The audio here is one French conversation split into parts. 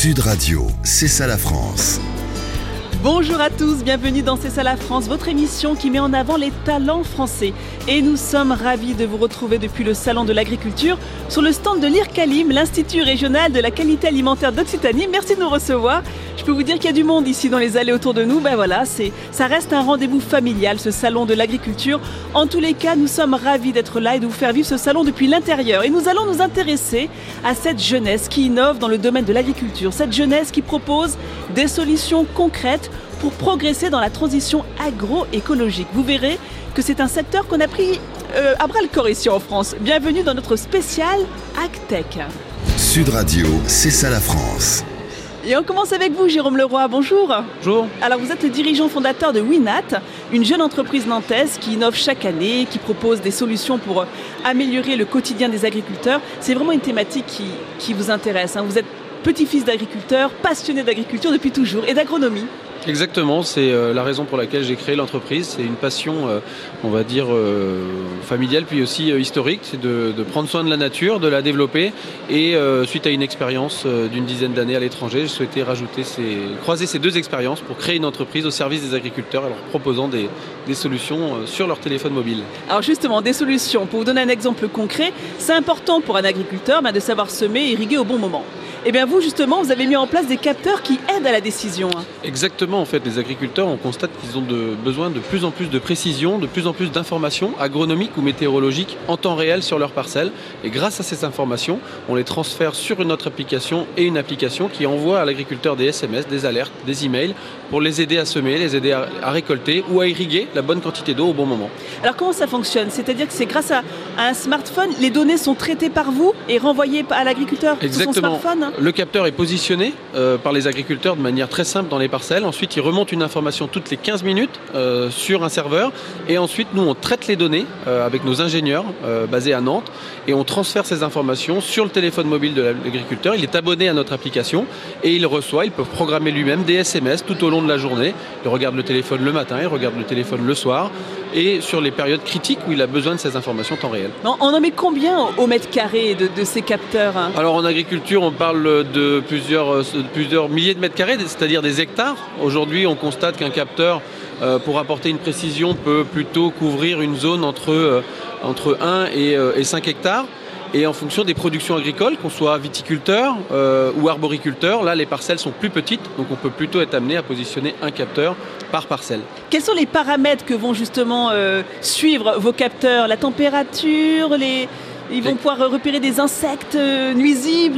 Sud Radio, c'est ça la France. Bonjour à tous, bienvenue dans C'est ça la France, votre émission qui met en avant les talents français. Et nous sommes ravis de vous retrouver depuis le Salon de l'Agriculture sur le stand de l'IRCALIM, l'Institut Régional de la Qualité Alimentaire d'Occitanie. Merci de nous recevoir. Je peux vous dire qu'il y a du monde ici dans les allées autour de nous. Ça reste un rendez-vous familial, ce Salon de l'Agriculture. En tous les cas, nous sommes ravis d'être là et de vous faire vivre ce salon depuis l'intérieur. Et nous allons nous intéresser à cette jeunesse qui innove dans le domaine de l'agriculture. Cette jeunesse qui propose des solutions concrètes pour progresser dans la transition agroécologique. Vous verrez que c'est un secteur qu'on a pris à bras-le-corps ici en France. Bienvenue dans notre spécial AgTech. Sud Radio, c'est ça la France. Et on commence avec vous, Jérôme Leroy. Bonjour. Bonjour. Alors, vous êtes le dirigeant fondateur de Winat, une jeune entreprise nantaise qui innove chaque année, qui propose des solutions pour améliorer le quotidien des agriculteurs. C'est vraiment une thématique qui vous intéresse. Vous êtes petit-fils d'agriculteur, passionné d'agriculture depuis toujours et d'agronomie. Exactement, c'est la raison pour laquelle j'ai créé l'entreprise. C'est une passion, on va dire, familiale, puis aussi historique. C'est de prendre soin de la nature, de la développer. Et suite à une expérience d'une dizaine d'années à l'étranger, j'ai souhaité croiser ces deux expériences pour créer une entreprise au service des agriculteurs en leur proposant des solutions sur leur téléphone mobile. Alors justement, des solutions. Pour vous donner un exemple concret, c'est important pour un agriculteur de savoir semer et irriguer au bon moment. Et bien vous, justement, vous avez mis en place des capteurs qui aident à la décision. Exactement, en fait, les agriculteurs, on constate qu'ils ont besoin de plus en plus de précision, de plus en plus d'informations agronomiques ou météorologiques en temps réel sur leur parcelle. Et grâce à ces informations, on les transfère sur une autre application et une application qui envoie à l'agriculteur des SMS, des alertes, des emails pour les aider à semer, les aider à récolter ou à irriguer la bonne quantité d'eau au bon moment. Alors comment ça fonctionne ? C'est-à-dire que c'est grâce à un smartphone, les données sont traitées par vous et renvoyées à l'agriculteur sur son smartphone ? Le capteur est positionné par les agriculteurs de manière très simple dans les parcelles. Ensuite, il remonte une information toutes les 15 minutes sur un serveur. Et ensuite, nous, on traite les données avec nos ingénieurs basés à Nantes. Et on transfère ces informations sur le téléphone mobile de l'agriculteur. Il est abonné à notre application et il peut programmer lui-même des SMS tout au long de la journée. Il regarde le téléphone le matin, il regarde le téléphone le soir. Et sur les périodes critiques où il a besoin de ces informations en temps réel. On en met combien au mètre carré de ces capteurs ? Alors en agriculture, on parle de plusieurs milliers de mètres carrés, c'est-à-dire des hectares. Aujourd'hui, on constate qu'un capteur, pour apporter une précision, peut plutôt couvrir une zone entre 1 et 5 hectares. Et en fonction des productions agricoles, qu'on soit viticulteur ou arboriculteur, là les parcelles sont plus petites, donc on peut plutôt être amené à positionner un capteur par parcelle. Quels sont les paramètres que vont justement suivre vos capteurs ? La température, ils vont pouvoir repérer des insectes nuisibles ?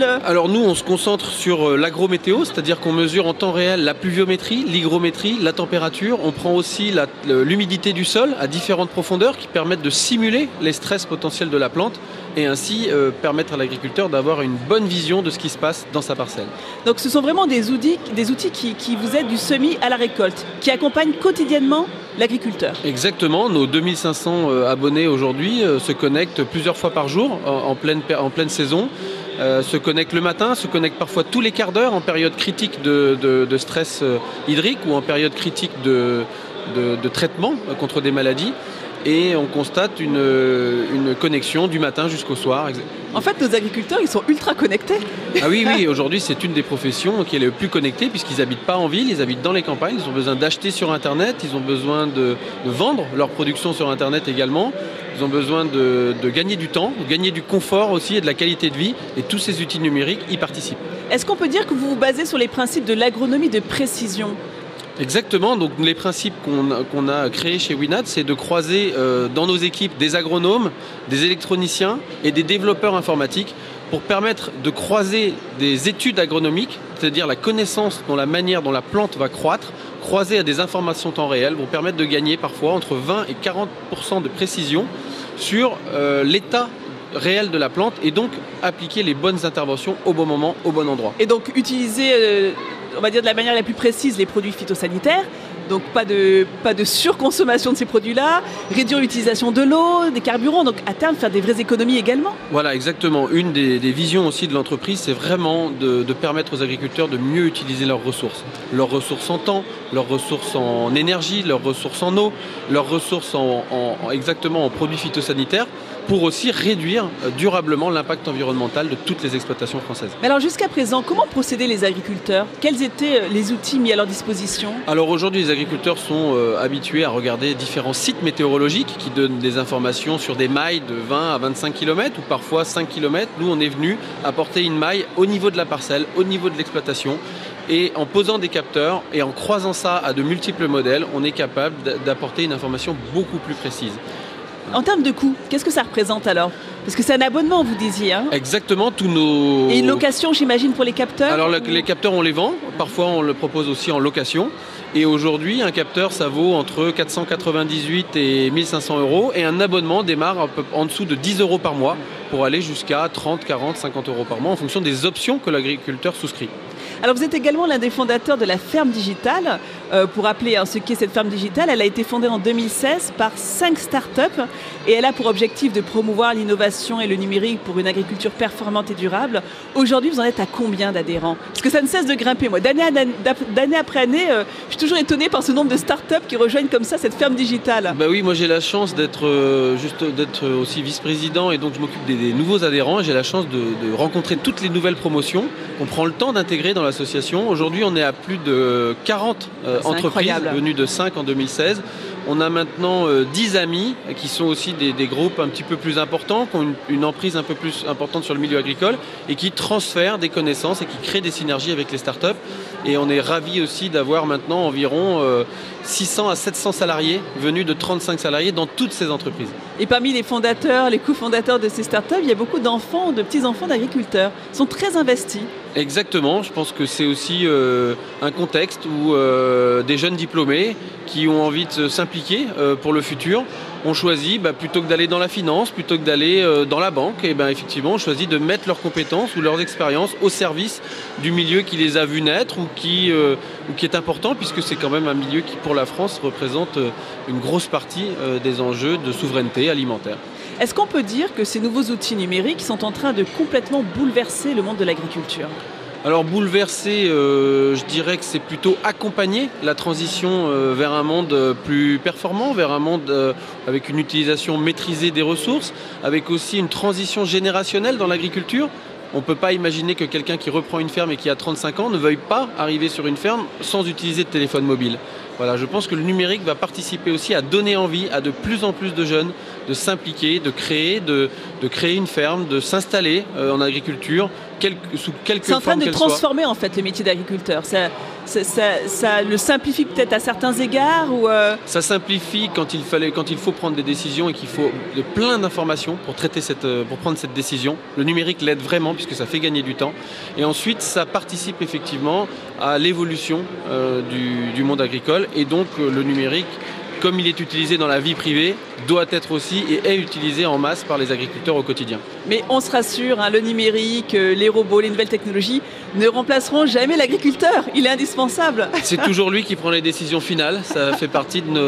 Alors nous, on se concentre sur l'agrométéo, c'est-à-dire qu'on mesure en temps réel la pluviométrie, l'hygrométrie, la température. On prend aussi l'humidité du sol à différentes profondeurs qui permettent de simuler les stress potentiels de la plante et ainsi permettre à l'agriculteur d'avoir une bonne vision de ce qui se passe dans sa parcelle. Donc ce sont vraiment des outils qui vous aident du semis à la récolte, qui accompagnent quotidiennement l'agriculteur. Exactement, nos 2500 abonnés aujourd'hui se connectent plusieurs fois par jour en pleine saison. Se connectent le matin, se connectent parfois tous les quarts d'heure en période critique de stress hydrique ou en période critique de traitement contre des maladies. Et on constate une connexion du matin jusqu'au soir. En fait, nos agriculteurs, ils sont ultra connectés. Ah oui, aujourd'hui, c'est une des professions qui est le plus connectée puisqu'ils n'habitent pas en ville, ils habitent dans les campagnes, ils ont besoin d'acheter sur Internet, ils ont besoin de vendre leur production sur Internet également. Ils ont besoin de gagner du temps, de gagner du confort aussi et de la qualité de vie. Et tous ces outils numériques y participent. Est-ce qu'on peut dire que vous vous basez sur les principes de l'agronomie de précision ? Exactement, donc les principes qu'on a créés chez Winat, c'est de croiser dans nos équipes des agronomes, des électroniciens et des développeurs informatiques pour permettre de croiser des études agronomiques, c'est-à-dire la connaissance dans la manière dont la plante va croître, croisée à des informations temps réel, vont permettre de gagner parfois entre 20 et 40% de précision sur l'état réel de la plante et donc appliquer les bonnes interventions au bon moment, au bon endroit. Et donc utiliser, on va dire de la manière la plus précise, les produits phytosanitaires, donc pas de surconsommation de ces produits-là, réduire l'utilisation de l'eau, des carburants, donc à terme faire des vraies économies également. Voilà, exactement. Une des visions aussi de l'entreprise, c'est vraiment de permettre aux agriculteurs de mieux utiliser leurs ressources en temps, leurs ressources en énergie, leurs ressources en eau, leurs ressources exactement en produits phytosanitaires, pour aussi réduire durablement l'impact environnemental de toutes les exploitations françaises. Mais alors jusqu'à présent, comment procédaient les agriculteurs? Quels étaient les outils mis à leur disposition? Alors aujourd'hui, les agriculteurs sont habitués à regarder différents sites météorologiques qui donnent des informations sur des mailles de 20 à 25 km ou parfois 5 km. Nous, on est venu apporter une maille au niveau de la parcelle, au niveau de l'exploitation. Et en posant des capteurs et en croisant ça à de multiples modèles, on est capable d'apporter une information beaucoup plus précise. En termes de coût, qu'est-ce que ça représente alors? Parce que c'est un abonnement, vous disiez. Hein? Exactement, tous nos... Et une location, j'imagine, pour les capteurs? Alors les capteurs, on les vend. Parfois, on le propose aussi en location. Et aujourd'hui, un capteur, ça vaut entre 498 et 1500 euros. Et un abonnement démarre un peu en dessous de 10 euros par mois pour aller jusqu'à 30, 40, 50 euros par mois en fonction des options que l'agriculteur souscrit. Alors vous êtes également l'un des fondateurs de la ferme digitale. Pour rappeler ce qu'est cette ferme digitale, elle a été fondée en 2016 par 5 startups et elle a pour objectif de promouvoir l'innovation et le numérique pour une agriculture performante et durable. Aujourd'hui, vous en êtes à combien d'adhérents? Parce que ça ne cesse de grimper. Moi, d'année après année, je suis toujours étonné par ce nombre de startups qui rejoignent comme ça cette ferme digitale. Bah oui, moi j'ai la chance d'être aussi vice-président et donc je m'occupe des nouveaux adhérents. J'ai la chance de rencontrer toutes les nouvelles promotions. On prend le temps d'intégrer dans l'association. Aujourd'hui, on est à plus de 40 entreprises venues de 5 en 2016. On a maintenant 10 amis qui sont aussi des groupes un petit peu plus importants, qui ont une emprise un peu plus importante sur le milieu agricole et qui transfèrent des connaissances et qui créent des synergies avec les startups. Et on est ravis aussi d'avoir maintenant environ 600 à 700 salariés venus de 35 salariés dans toutes ces entreprises. Et parmi les fondateurs, les cofondateurs de ces startups, il y a beaucoup d'enfants, de petits-enfants d'agriculteurs. Ils sont très investis. Exactement, je pense que c'est aussi un contexte où des jeunes diplômés qui ont envie de s'impliquer pour le futur ont choisi, plutôt que d'aller dans la finance, plutôt que d'aller dans la banque, et effectivement ont choisi de mettre leurs compétences ou leurs expériences au service du milieu qui les a vus naître ou qui est important, puisque c'est quand même un milieu qui pour la France représente une grosse partie des enjeux de souveraineté alimentaire. Est-ce qu'on peut dire que ces nouveaux outils numériques sont en train de complètement bouleverser le monde de l'agriculture? Alors bouleverser, je dirais que c'est plutôt accompagner la transition vers un monde plus performant, vers un monde avec une utilisation maîtrisée des ressources, avec aussi une transition générationnelle dans l'agriculture. On ne peut pas imaginer que quelqu'un qui reprend une ferme et qui a 35 ans ne veuille pas arriver sur une ferme sans utiliser de téléphone mobile. Voilà, je pense que le numérique va participer aussi à donner envie à de plus en plus de jeunes de s'impliquer, de créer une ferme, de s'installer en agriculture, sous quelque forme qu'elle soit. C'est en train de transformer en fait le métier d'agriculteur. Ça le simplifie peut-être à certains égards ou Ça simplifie quand il faut prendre des décisions et qu'il faut plein d'informations pour prendre cette décision. Le numérique l'aide vraiment puisque ça fait gagner du temps. Et ensuite, ça participe effectivement à l'évolution du monde agricole. Et donc, le numérique, comme il est utilisé dans la vie privée, doit être aussi et est utilisé en masse par les agriculteurs au quotidien. Mais on se rassure, le numérique, les robots, les nouvelles technologies ne remplaceront jamais l'agriculteur. Il est indispensable. C'est toujours lui qui prend les décisions finales. Ça fait partie de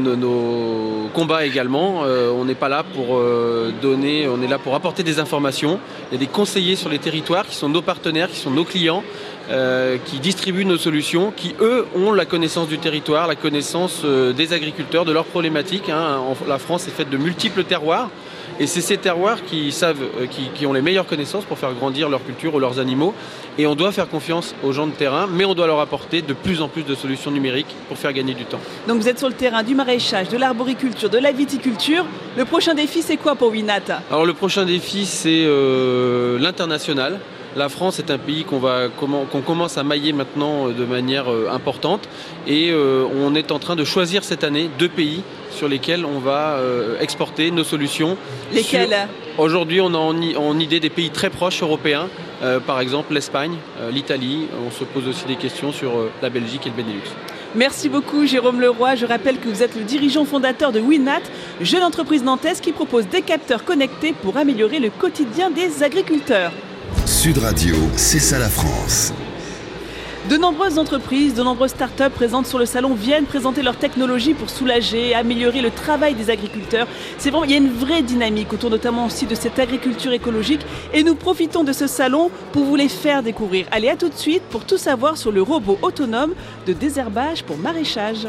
nos combats également. On n'est pas là pour donner, on est là pour apporter des informations. Il y a des conseillers sur les territoires qui sont nos partenaires, qui sont nos clients, qui distribuent nos solutions, qui eux ont la connaissance du territoire, la connaissance des agriculteurs, de leurs problématiques. La France est faite de multiples terroirs et c'est ces terroirs qui ont les meilleures connaissances pour faire grandir leur culture ou leurs animaux. Et on doit faire confiance aux gens de terrain, mais on doit leur apporter de plus en plus de solutions numériques pour faire gagner du temps. Donc vous êtes sur le terrain du maraîchage, de l'arboriculture, de la viticulture. Le prochain défi, c'est quoi pour Winat? Alors le prochain défi, c'est l'international. La France est un pays qu'on commence à mailler maintenant de manière importante et on est en train de choisir cette année 2 pays sur lesquels on va exporter nos solutions. Lesquels? Aujourd'hui, on a en idée des pays très proches européens, par exemple l'Espagne, l'Italie. On se pose aussi des questions sur la Belgique et le Benelux. Merci beaucoup Jérôme Leroy. Je rappelle que vous êtes le dirigeant fondateur de Winat, jeune entreprise nantaise qui propose des capteurs connectés pour améliorer le quotidien des agriculteurs. Sud Radio, c'est ça la France. De nombreuses entreprises, de nombreuses startups présentes sur le salon viennent présenter leurs technologies pour soulager, améliorer le travail des agriculteurs. C'est vraiment, il y a une vraie dynamique autour notamment aussi de cette agriculture écologique et nous profitons de ce salon pour vous les faire découvrir. Allez, à tout de suite pour tout savoir sur le robot autonome de désherbage pour maraîchage.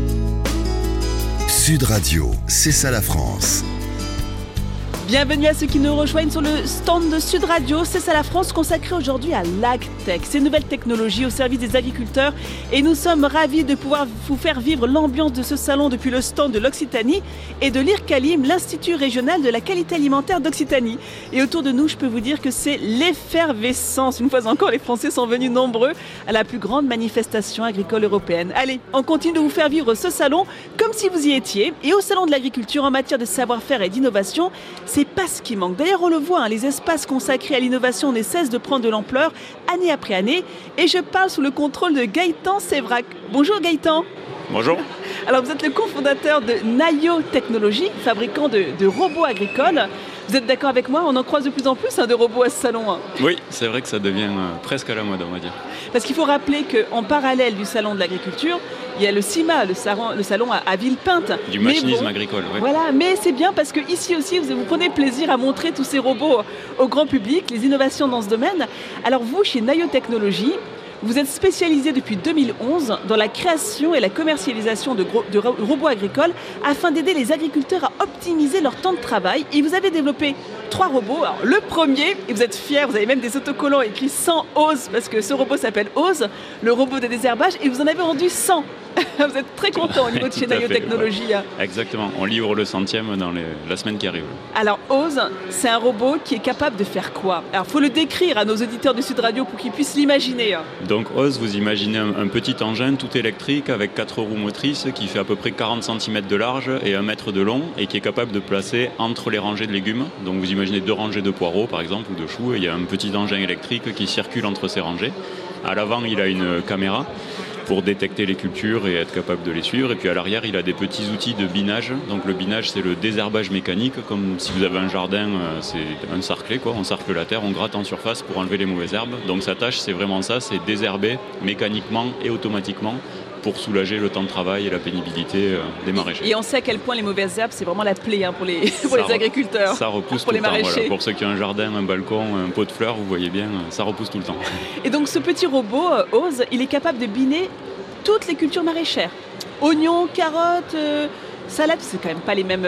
Sud Radio, c'est ça la France. Bienvenue à ceux qui nous rejoignent sur le stand de Sud Radio, c'est ça la France, consacré aujourd'hui à l'AgTech, ces nouvelles technologies au service des agriculteurs. Et nous sommes ravis de pouvoir vous faire vivre l'ambiance de ce salon depuis le stand de l'Occitanie et de l'IRCALIM, l'Institut régional de la qualité alimentaire d'Occitanie. Et autour de nous, je peux vous dire que c'est l'effervescence. Une fois encore, les Français sont venus nombreux à la plus grande manifestation agricole européenne. Allez, on continue de vous faire vivre ce salon comme si vous y étiez. Et au salon de l'agriculture, en matière de savoir-faire et d'innovation, c'est pas ce qui manque. D'ailleurs, on le voit, les espaces consacrés à l'innovation ne cessent de prendre de l'ampleur année après année. Et je parle sous le contrôle de Gaëtan Sévrac. Bonjour Gaëtan. Bonjour. Alors vous êtes le cofondateur de Nayo Technologies, fabricant de robots agricoles. Vous êtes d'accord avec moi? On en croise de plus en plus de robots à ce salon. Oui, c'est vrai que ça devient presque à la mode, on va dire. Parce qu'il faut rappeler qu'en parallèle du salon de l'agriculture, il y a le CIMA, le salon à Villepinte. Du machinisme agricole, oui. Voilà, mais c'est bien parce qu'ici aussi, vous prenez plaisir à montrer tous ces robots au grand public, les innovations dans ce domaine. Alors vous, chez Nayo Technologies, vous êtes spécialisé depuis 2011 dans la création et la commercialisation de robots agricoles afin d'aider les agriculteurs à optimiser leur temps de travail. Et vous avez développé 3 robots. Alors, le premier, et vous êtes fiers, vous avez même des autocollants écrits 100 Ose, parce que ce robot s'appelle Ose, le robot de désherbage, et vous en avez vendu 100. Vous êtes très content au niveau de chez Nayo Technologies. Exactement, on livre le 100e dans la semaine qui arrive. Alors Ose, c'est un robot qui est capable de faire quoi? Alors il faut le décrire à nos auditeurs de Sud Radio pour qu'ils puissent l'imaginer. Donc Ose, vous imaginez un petit engin tout électrique avec 4 roues motrices qui fait à peu près 40 cm de large et 1 mètre de long et qui est capable de placer entre les rangées de légumes. Donc vous imaginez 2 rangées de poireaux par exemple ou de choux et il y a un petit engin électrique qui circule entre ces rangées. À l'avant, il a une caméra pour détecter les cultures et être capable de les suivre. Et puis à l'arrière, il a des petits outils de binage. Donc le binage, c'est le désherbage mécanique. Comme si vous avez un jardin, c'est un sarclé, quoi. On sarcle la terre, on gratte en surface pour enlever les mauvaises herbes. Donc sa tâche, c'est vraiment ça, c'est désherber mécaniquement et automatiquement pour soulager le temps de travail et la pénibilité des maraîchers. Et on sait à quel point les mauvaises herbes, c'est vraiment la plaie pour les agriculteurs. Ça repousse pour tout les le temps. maraîchers. Voilà. Pour ceux qui ont un jardin, un balcon, un pot de fleurs, vous voyez bien, ça repousse tout le temps. Et donc ce petit robot, Ose, il est capable de biner toutes les cultures maraîchères. Oignons, carottes, salades, c'est quand même pas les mêmes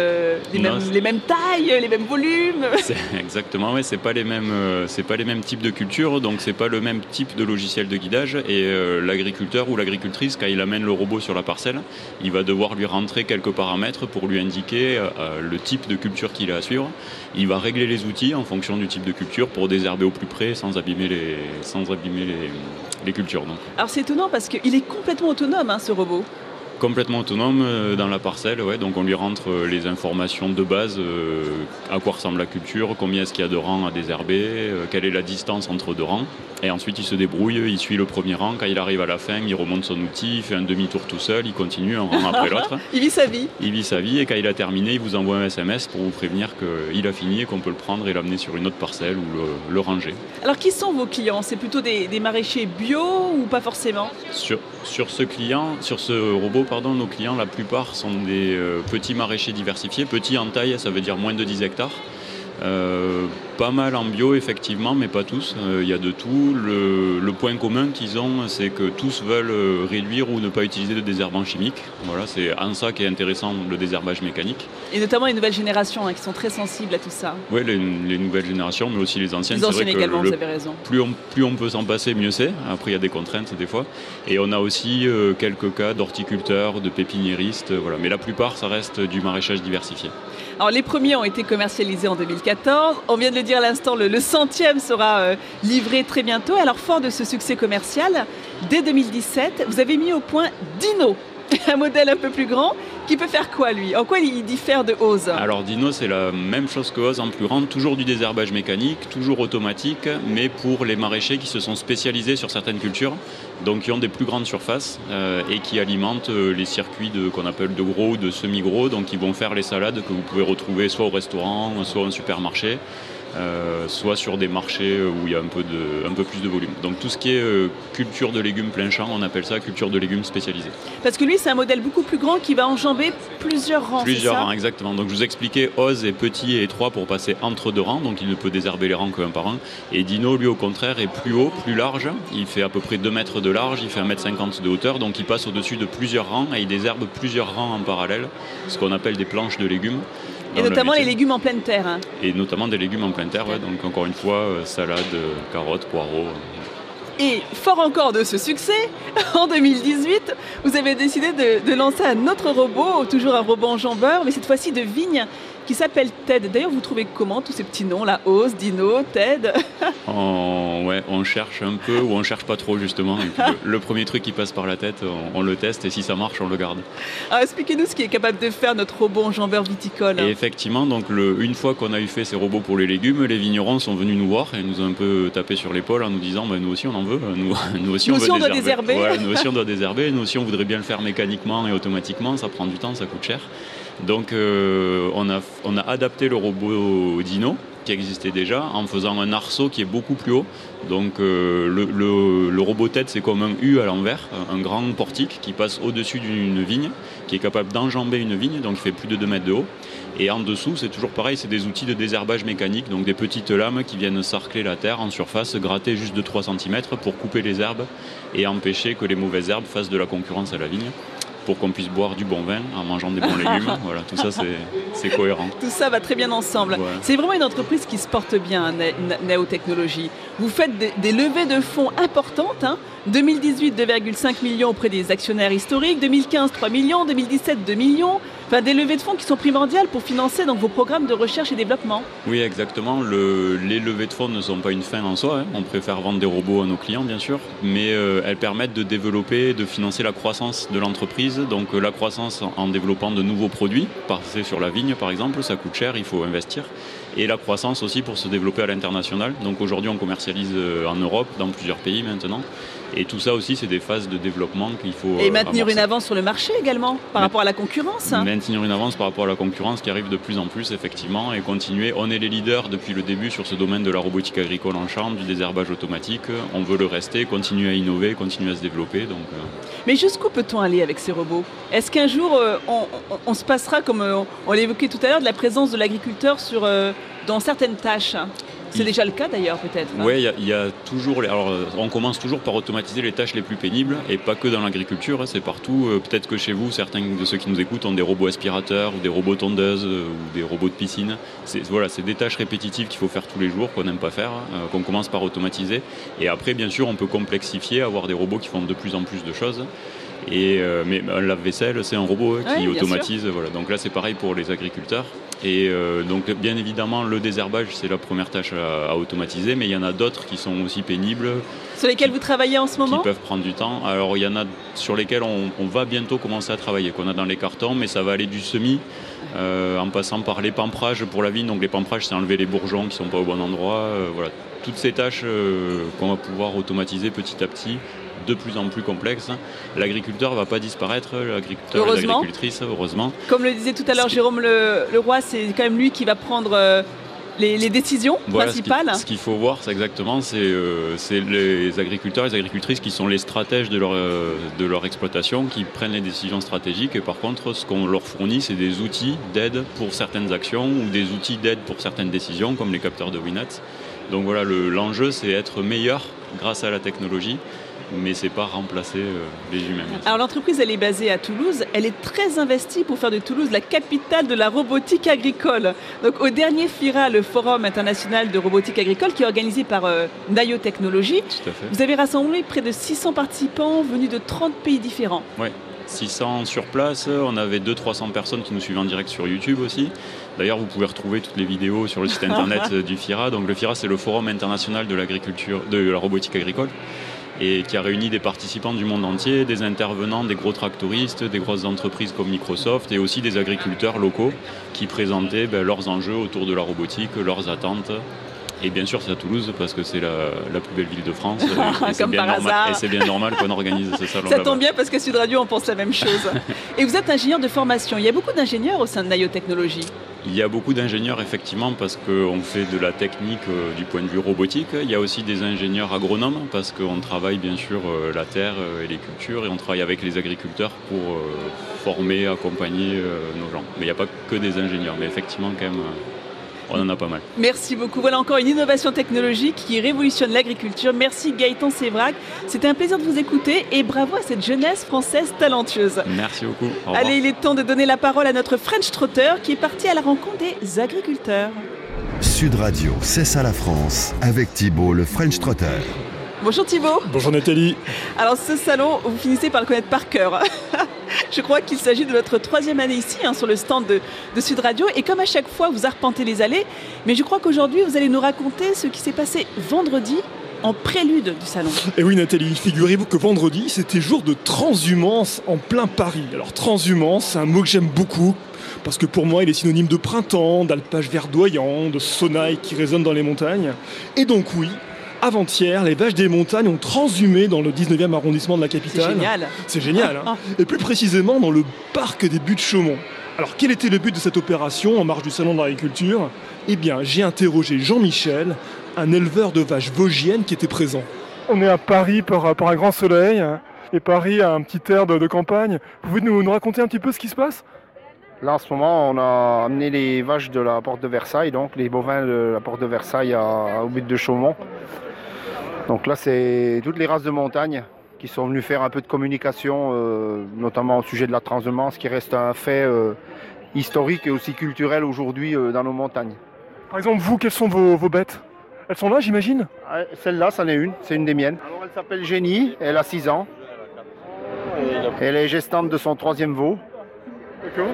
tailles, les mêmes volumes. Exactement, ouais, c'est pas les mêmes types de cultures, donc c'est pas le même type de logiciel de guidage. Et l'agriculteur ou l'agricultrice, quand il amène le robot sur la parcelle, il va devoir lui rentrer quelques paramètres pour lui indiquer le type de culture qu'il a à suivre. Il va régler les outils en fonction du type de culture pour désherber au plus près sans abîmer les cultures. Donc. Alors c'est étonnant parce qu'il est complètement autonome, ce robot. Complètement autonome dans la parcelle, ouais. Donc on lui rentre les informations de base, à quoi ressemble la culture, combien est-ce qu'il y a de rangs à désherber, quelle est la distance entre 2 rangs. Et ensuite il se débrouille, il suit le premier rang, quand il arrive à la fin, il remonte son outil, il fait un demi-tour tout seul, il continue un rang après l'autre. Il vit sa vie. Il vit sa vie et quand il a terminé, il vous envoie un SMS pour vous prévenir qu'il a fini et qu'on peut le prendre et l'amener sur une autre parcelle ou le ranger. Alors qui sont vos clients? C'est plutôt des maraîchers bio ou pas forcément? Sur ce robot, nos clients, la plupart sont des petits maraîchers diversifiés. Petits en taille, ça veut dire moins de 10 hectares. Pas mal en bio, effectivement, mais pas tous. Il y a de tout. Le point commun qu'ils ont, c'est que tous veulent réduire ou ne pas utiliser de désherbant chimique. Voilà, c'est en ça qui est intéressant, le désherbage mécanique. Et notamment les nouvelles générations qui sont très sensibles à tout ça. Oui, les nouvelles générations, mais aussi les anciennes. Les anciennes c'est vrai également, que vous avez raison. Plus on peut s'en passer, mieux c'est. Après, il y a des contraintes des fois. Et on a aussi quelques cas d'horticulteurs, de pépiniéristes. Voilà. Mais la plupart, ça reste du maraîchage diversifié. Alors les premiers ont été commercialisés en 2014. On vient de le dire à l'instant, le 100e sera livré très bientôt. Alors fort de ce succès commercial, dès 2017, vous avez mis au point Dino, un modèle un peu plus grand qui peut faire quoi lui? En quoi il diffère de Ose? Alors Dino, c'est la même chose que Ose en plus grand, toujours du désherbage mécanique, toujours automatique, mais pour les maraîchers qui se sont spécialisés sur certaines cultures, donc qui ont des plus grandes surfaces et qui alimentent les circuits qu'on appelle de gros ou de semi-gros, donc qui vont faire les salades que vous pouvez retrouver soit au restaurant, soit au supermarché. soit sur des marchés où il y a un peu plus de volume. Donc tout ce qui est culture de légumes plein champ, on appelle ça culture de légumes spécialisée. Parce que lui, c'est un modèle beaucoup plus grand qui va enjamber plusieurs rangs. Plusieurs rangs, exactement. Donc je vous expliquais, Oz est petit et étroit pour passer entre deux rangs, donc il ne peut désherber les rangs qu'un par un. Et Dino, lui, au contraire, est plus haut, plus large. Il fait à peu près 2 mètres de large, il fait 1,50 m de hauteur, donc il passe au-dessus de plusieurs rangs et il désherbe plusieurs rangs en parallèle, ce qu'on appelle des planches de légumes. Et notamment les légumes en pleine terre. Hein. Et notamment des légumes en pleine terre, ouais. Donc encore une fois, salade, carottes, poireaux. Et fort encore de ce succès, en 2018, vous avez décidé de lancer un autre robot, toujours un robot enjambeur, mais cette fois-ci de vigne, qui s'appelle Ted. D'ailleurs, vous trouvez comment tous ces petits noms, la Oz, Dino, Ted? On cherche un peu ou on cherche pas trop justement. Le premier truc qui passe par la tête, on le teste et si ça marche, on le garde. Alors, expliquez-nous ce qui est capable de faire notre robot enjambeur viticole. Et effectivement, donc une fois qu'on a eu fait ces robots pour les légumes, les vignerons sont venus nous voir et nous ont un peu tapé sur l'épaule en nous disant nous aussi on en veut, nous aussi on doit désherber. Ouais, nous aussi on doit désherber, nous aussi on voudrait bien le faire mécaniquement et automatiquement, ça prend du temps, ça coûte cher. Donc on a adapté le robot Dino qui existait déjà en faisant un arceau qui est beaucoup plus haut. Donc le robot tête c'est comme un U à l'envers, un grand portique qui passe au-dessus d'une vigne, qui est capable d'enjamber une vigne, donc il fait plus de 2 mètres de haut. Et en dessous c'est toujours pareil, c'est des outils de désherbage mécanique, donc des petites lames qui viennent sarcler la terre en surface, gratter juste de 3 cm pour couper les herbes et empêcher que les mauvaises herbes fassent de la concurrence à la vigne, pour qu'on puisse boire du bon vin en mangeant des bons légumes. Voilà, tout ça, c'est cohérent. Tout ça va très bien ensemble. Ouais. C'est vraiment une entreprise qui se porte bien, Nao Technologies. Vous faites des levées de fonds importantes. 2018, 2,5 millions auprès des actionnaires historiques. 2015, 3 millions. 2017, 2 millions. Enfin, des levées de fonds qui sont primordiales pour financer donc, vos programmes de recherche et développement. Oui, exactement. Les levées de fonds ne sont pas une fin en soi. On préfère vendre des robots à nos clients, bien sûr. Mais elles permettent de développer, de financer la croissance de l'entreprise. Donc la croissance en développant de nouveaux produits, passer sur la vigne par exemple, ça coûte cher, il faut investir. Et la croissance aussi pour se développer à l'international. Donc aujourd'hui on commercialise en Europe, dans plusieurs pays maintenant. Et tout ça aussi c'est des phases de développement qu'il faut Et maintenir amorcer. Une avance sur le marché également, par rapport à la concurrence. Maintenir une avance par rapport à la concurrence qui arrive de plus en plus effectivement et continuer. On est les leaders depuis le début sur ce domaine de la robotique agricole en champ, du désherbage automatique. On veut le rester, continuer à innover, continuer à se développer. Donc, Mais jusqu'où peut-on aller avec ces robots? Est-ce qu'un jour on se passera, comme on l'évoquait tout à l'heure, de la présence de l'agriculteur dans certaines tâches? C'est déjà le cas d'ailleurs peut-être. Oui, il y a toujours. Alors, on commence toujours par automatiser les tâches les plus pénibles et pas que dans l'agriculture, c'est partout. Peut-être que chez vous, certains de ceux qui nous écoutent ont des robots aspirateurs ou des robots tondeuses ou des robots de piscine. C'est des tâches répétitives qu'il faut faire tous les jours, qu'on n'aime pas faire, qu'on commence par automatiser. Et après, bien sûr, on peut complexifier, avoir des robots qui font de plus en plus de choses. Mais un lave-vaisselle, c'est un robot qui automatise. Voilà. Donc là, c'est pareil pour les agriculteurs. Et donc, bien évidemment, le désherbage, c'est la première tâche à automatiser, mais il y en a d'autres qui sont aussi pénibles. Sur lesquels vous travaillez en ce moment ? Qui peuvent prendre du temps. Alors, il y en a sur lesquels on va bientôt commencer à travailler, qu'on a dans les cartons, mais ça va aller du semis, en passant par l'épamphrage pour la vigne. Donc, l'épamphrage, c'est enlever les bourgeons qui ne sont pas au bon endroit. Voilà. Toutes ces tâches qu'on va pouvoir automatiser petit à petit, de plus en plus complexe. L'agriculteur ne va pas disparaître, l'agriculteur et l'agricultrice, heureusement. Comme le disait tout à l'heure Jérôme Leroy, c'est quand même lui qui va prendre les décisions principales. Ce qu'il faut voir, c'est exactement, c'est les agriculteurs et les agricultrices qui sont les stratèges de leur exploitation, qui prennent les décisions stratégiques. Et par contre, ce qu'on leur fournit, c'est des outils d'aide pour certaines actions ou des outils d'aide pour certaines décisions, comme les capteurs de Winnet. Donc voilà, l'enjeu, c'est être meilleur grâce à la technologie, mais c'est pas remplacer les humains. Alors l'entreprise, elle est basée à Toulouse. Elle est très investie pour faire de Toulouse la capitale de la robotique agricole. Donc au dernier FIRA, le Forum international de robotique agricole, qui est organisé par Nao Technologies, vous avez rassemblé près de 600 participants venus de 30 pays différents. Oui. 600 sur place, on avait 200-300 personnes qui nous suivent en direct sur YouTube aussi. D'ailleurs, vous pouvez retrouver toutes les vidéos sur le site internet du FIRA. Donc le FIRA, c'est le Forum international de l'agriculture, de la robotique agricole, et qui a réuni des participants du monde entier, des intervenants, des gros tractoristes, des grosses entreprises comme Microsoft et aussi des agriculteurs locaux qui présentaient leurs enjeux autour de la robotique, leurs attentes. Et bien sûr, c'est à Toulouse parce que c'est la plus belle ville de France. Et Comme par hasard. Et c'est bien normal qu'on organise ce salon. Ça tombe bien parce que Sud Radio, on pense la même chose. Et vous êtes ingénieur de formation. Il y a beaucoup d'ingénieurs au sein de Nao Technologies. Il y a beaucoup d'ingénieurs effectivement parce qu'on fait de la technique du point de vue robotique. Il y a aussi des ingénieurs agronomes parce qu'on travaille bien sûr la terre et les cultures et on travaille avec les agriculteurs pour former, accompagner nos gens. Mais il n'y a pas que des ingénieurs, mais effectivement quand même on en a pas mal. Merci beaucoup. Voilà encore une innovation technologique qui révolutionne l'agriculture. Merci Gaëtan Sévrac. C'était un plaisir de vous écouter et bravo à cette jeunesse française talentueuse. Merci beaucoup. Au revoir. Allez, il est temps de donner la parole à notre French Trotter qui est parti à la rencontre des agriculteurs. Sud Radio, c'est ça la France, avec Thibaut le French Trotter. Bonjour Thibaut. Bonjour Nathalie. Alors ce salon, vous finissez par le connaître par cœur. Je crois qu'il s'agit de votre 3e année ici, sur le stand de Sud Radio. Et comme à chaque fois, vous arpentez les allées. Mais je crois qu'aujourd'hui, vous allez nous raconter ce qui s'est passé vendredi en prélude du salon. Et oui Nathalie, figurez-vous que vendredi, c'était jour de transhumance en plein Paris. Alors transhumance, c'est un mot que j'aime beaucoup. Parce que pour moi, il est synonyme de printemps, d'alpage verdoyant, de sonnailles qui résonnent dans les montagnes. Et donc oui, avant-hier, les vaches des montagnes ont transhumé dans le 19e arrondissement de la capitale. C'est génial. C'est génial, hein. Et plus précisément dans le parc des Buttes-Chaumont. Alors quel était le but de cette opération en marge du salon de l'agriculture ? Eh bien, j'ai interrogé Jean-Michel, un éleveur de vaches vosgiennes qui était présent. On est à Paris par un grand soleil, et Paris a un petit air de campagne. Vous pouvez nous raconter un petit peu ce qui se passe ? Là, en ce moment, on a amené les vaches de la porte de Versailles, donc les bovins de la porte de Versailles au but de Chaumont. Donc là, c'est toutes les races de montagne qui sont venues faire un peu de communication, notamment au sujet de la transhumance, qui reste un fait historique et aussi culturel aujourd'hui dans nos montagnes. Par exemple, vous, quelles sont vos bêtes ? Elles sont là, j'imagine ? Celle-là, c'en est une, c'est une des miennes. Alors, elle s'appelle Jenny, elle a 6 ans. Elle est gestante de son 3e veau. D'accord.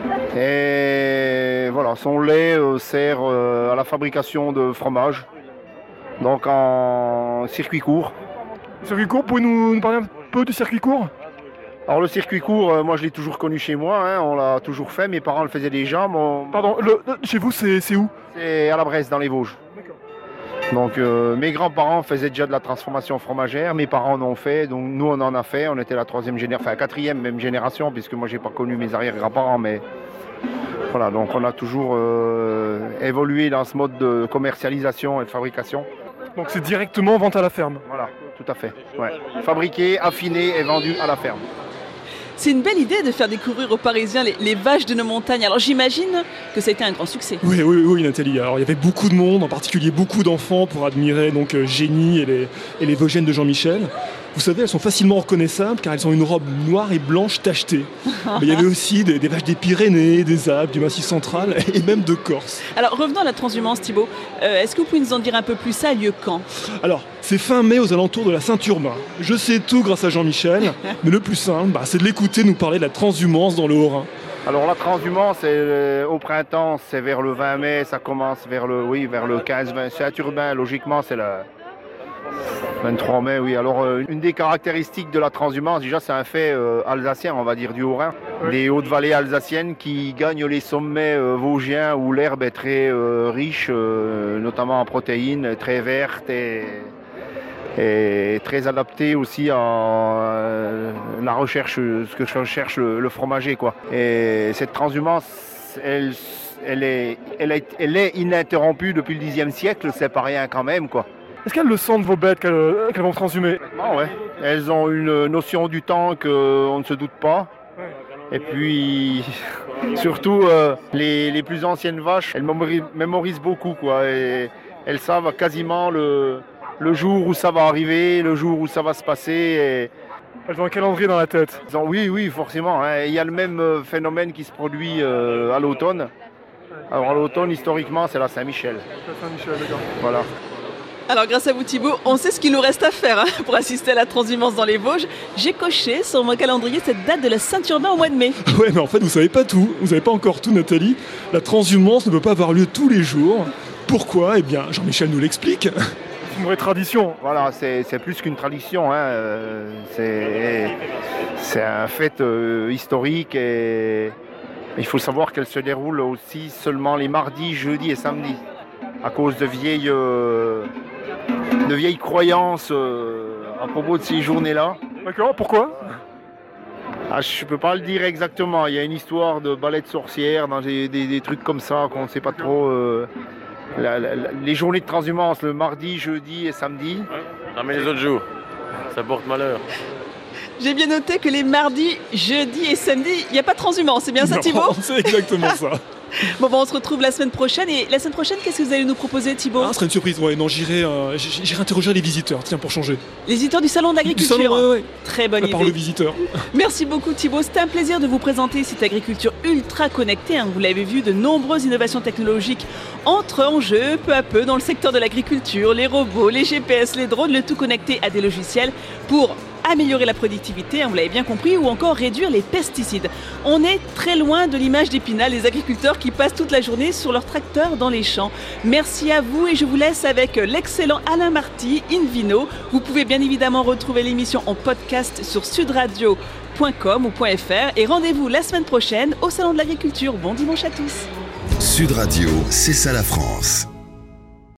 Et voilà, son lait sert à la fabrication de fromage, donc en circuit court. Circuit court, pouvez nous parler un peu du circuit court ? Alors le circuit court, moi je l'ai toujours connu chez moi, on l'a toujours fait, mes parents le faisaient déjà. Pardon, chez vous c'est où ? C'est à la Bresse, dans les Vosges. D'accord. Donc mes grands-parents faisaient déjà de la transformation fromagère, mes parents en ont fait, donc nous on en a fait, on était la 3e génération, enfin 4e même génération, puisque moi j'ai pas connu mes arrière-grands-parents, mais voilà, donc on a toujours évolué dans ce mode de commercialisation et de fabrication. Donc c'est directement vente à la ferme ? Voilà, tout à fait. Ouais. Fabriqué, affiné et vendu à la ferme. C'est une belle idée de faire découvrir aux Parisiens les vaches de nos montagnes. Alors j'imagine que ça a été un grand succès. Oui Nathalie. Alors il y avait beaucoup de monde, en particulier beaucoup d'enfants pour admirer donc Jenny et les Vosgiennes de Jean-Michel. Vous savez, elles sont facilement reconnaissables car elles ont une robe noire et blanche tachetée. Mais il y avait aussi des vaches des Pyrénées, des Alpes, du Massif central et même de Corse. Alors revenons à la transhumance Thibaut. Est-ce que vous pouvez nous en dire un peu plus ? Ça a lieu quand ? Alors, c'est fin mai aux alentours de la Saint-Urbain. Je sais tout grâce à Jean-Michel, mais le plus simple, c'est de l'écouter nous parler de la transhumance dans le Haut-Rhin. Alors la transhumance, au printemps, c'est vers le 20 mai, ça commence vers le 15-20. Saint-Urbain, logiquement, c'est le 23 mai, oui. Alors une des caractéristiques de la transhumance, déjà c'est un fait alsacien, on va dire, du Haut-Rhin. Oui. Des hautes vallées alsaciennes qui gagnent les sommets vosgiens où l'herbe est très riche, notamment en protéines, très verte et très adaptée aussi à la recherche, ce que recherche le fromager, quoi. Et cette transhumance, elle est ininterrompue depuis le Xe siècle, c'est pas rien quand même, quoi. Est-ce qu'elles le sentent, vos bêtes, qu'elles vont transhumer ? Ah ouais. Elles ont une notion du temps qu'on ne se doute pas. Et puis, surtout, les plus anciennes vaches, elles mémorisent beaucoup, quoi. Et elles savent quasiment le jour où ça va arriver, le jour où ça va se passer. Et elles ont un calendrier dans la tête. Oui, forcément. Hein. Il y a le même phénomène qui se produit à l'automne. Alors à l'automne, historiquement, c'est la Saint-Michel. La Saint-Michel, d'accord. Voilà. Alors grâce à vous Thibaut, on sait ce qu'il nous reste à faire pour assister à la transhumance dans les Vosges. J'ai coché sur mon calendrier cette date de la Saint-Urbain au mois de mai. Ouais, mais en fait vous savez pas tout, vous savez pas encore tout Nathalie. La transhumance ne peut pas avoir lieu tous les jours. Pourquoi ? Eh bien Jean-Michel nous l'explique. C'est une vraie tradition. Voilà, c'est plus qu'une tradition, hein. C'est un fait historique et il faut savoir qu'elle se déroule aussi seulement les mardis, jeudis et samedis à cause de vieilles croyances à propos de ces journées-là. D'accord, pourquoi ? Je peux pas le dire exactement. Il y a une histoire de balai de sorcières, dans des trucs comme ça qu'on ne sait pas trop. Les journées de transhumance, le mardi, jeudi et samedi. Non mais les autres jours, ça porte malheur. J'ai bien noté que les mardis, jeudis et samedis, il n'y a pas de transhumance, c'est bien ça Thibaut ? C'est exactement ça. Bon, on se retrouve la semaine prochaine. Et la semaine prochaine, qu'est-ce que vous allez nous proposer, Thibaut ? Ce serait une surprise. Ouais, non, j'irai interroger les visiteurs, tiens, pour changer. Les visiteurs du Salon de l'Agriculture. Du salon, ouais. Très bonne idée. Par le visiteur. Merci beaucoup Thibaut, c'était un plaisir de vous présenter cette agriculture ultra connectée. Vous l'avez vu, de nombreuses innovations technologiques entrent en jeu peu à peu dans le secteur de l'agriculture. Les robots, les GPS, les drones, le tout connecté à des logiciels pour améliorer la productivité, vous l'avez bien compris, ou encore réduire les pesticides. On est très loin de l'image d'Épinal, les agriculteurs qui passent toute la journée sur leur tracteur dans les champs. Merci à vous et je vous laisse avec l'excellent Alain Marty, Invino. Vous pouvez bien évidemment retrouver l'émission en podcast sur sudradio.com ou .fr et rendez-vous la semaine prochaine au Salon de l'Agriculture. Bon dimanche à tous. Sud Radio, c'est ça la France.